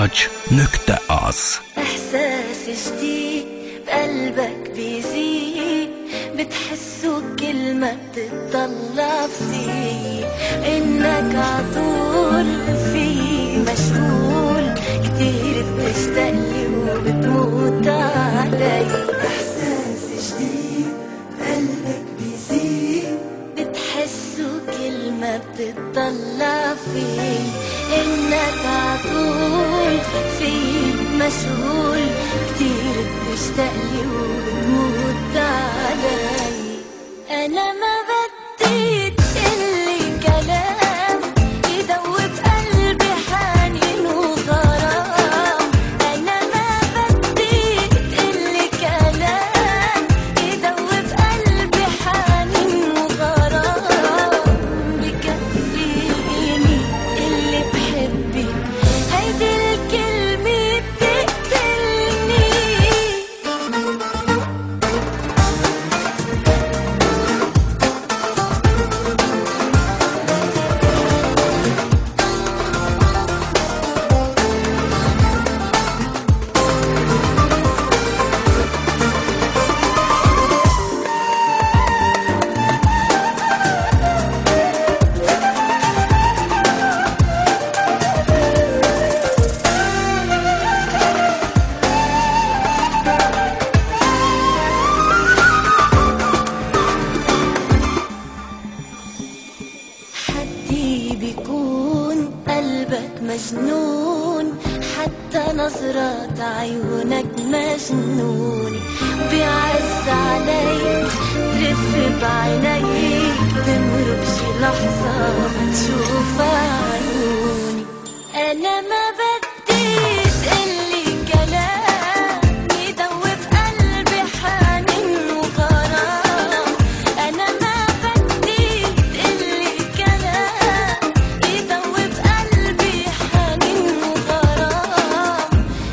Nagy nökte az. إحساس جديد بقلبك بيزيد، بتحسه كل ما بتطلع فيه، إنك عطول فيه مشغول، كتير بتشتاقلي وبتموت علي. إحساس جديد بقلبك بيزيد، بتحسه كل ما بتطلع فيه، إنك عطول فيه مشغول، كتير بتشتاقلي وبتموت علي. أنا ما بدي تقلي كلام يدوب قلبي حنين وغرام، أنا ما بدي تقلي كلام يدوب قلبي حنين وغرام، بكفيني اللي بحبك هيدي الكلمة بتقتلني. حدي بيكون قلبك مجنون، حتى نظرات عيونك مجنونة، بيعز عليك ترف بعينيك، تمرق شي لحظة تشوف عيوني. أنا ما بدي تقلي كلام يدوب قلبي حنين وغرام، أنا ما بدي تقلي كلام يدوب قلبي حنين وغرام،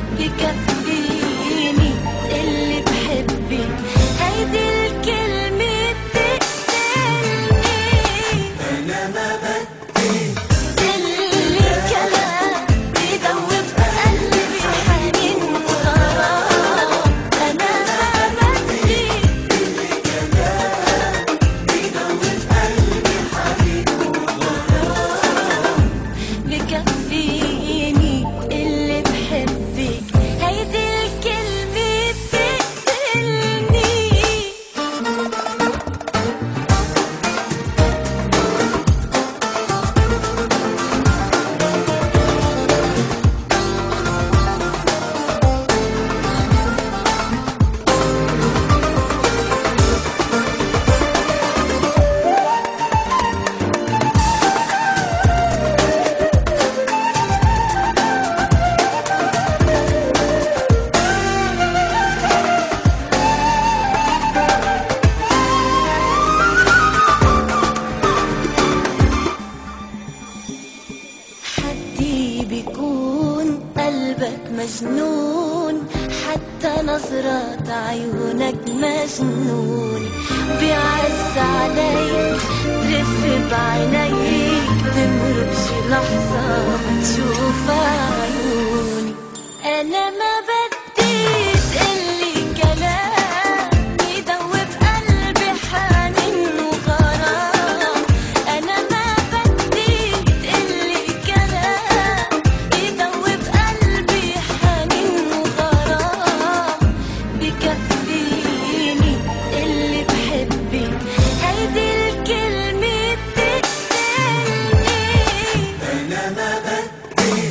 بكفيني اللي بحبك هيدي الكلمة بتقتلني. أنا ما بدي تقلي كلام يدوب قلبي حنين وغرام، أنا ما بدي تقلي كلام يدوب قلبي حنين وغرام، بكفيني اللي بحبك هيدي الكلمة بتقتلني. حدي بيكون قلبك مجنون، حتى نظرات عيونك مجنونة، بيعز عليك ترف بعينيك، تمرق شي لحظة تشوف عيوني. أنا ما بدي تقلي كلام يدوب قلبي حنين وغرام، أنا ما بدي تقلي كلام يدوب قلبي حنين وغرام، بكفيني اللي بحبك هيدي الكلمة بتقتلني. أنا ما بدي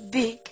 بيك.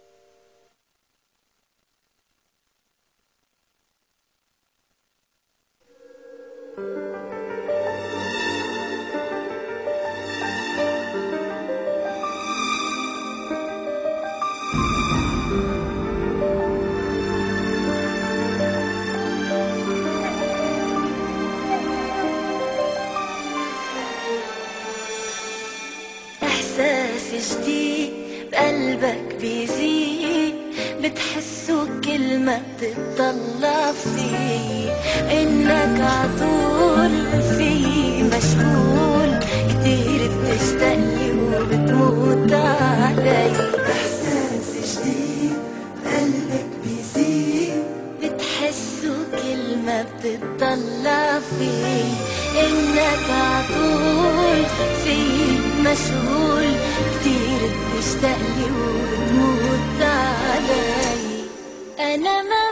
إحساس جديد بقلبك بيزيد، بتحسه كل ما بتطلع فيه، إنك عطول فيه مشغول، كتير بتشتاقلي وبتموت علي. إحساس جديد بقلبك بيزيد، بتحسه كل ما بتطلع فيه، إنك عطول فيه مشغول، كتير بتشتاقلي وبتموت علي. أنا ما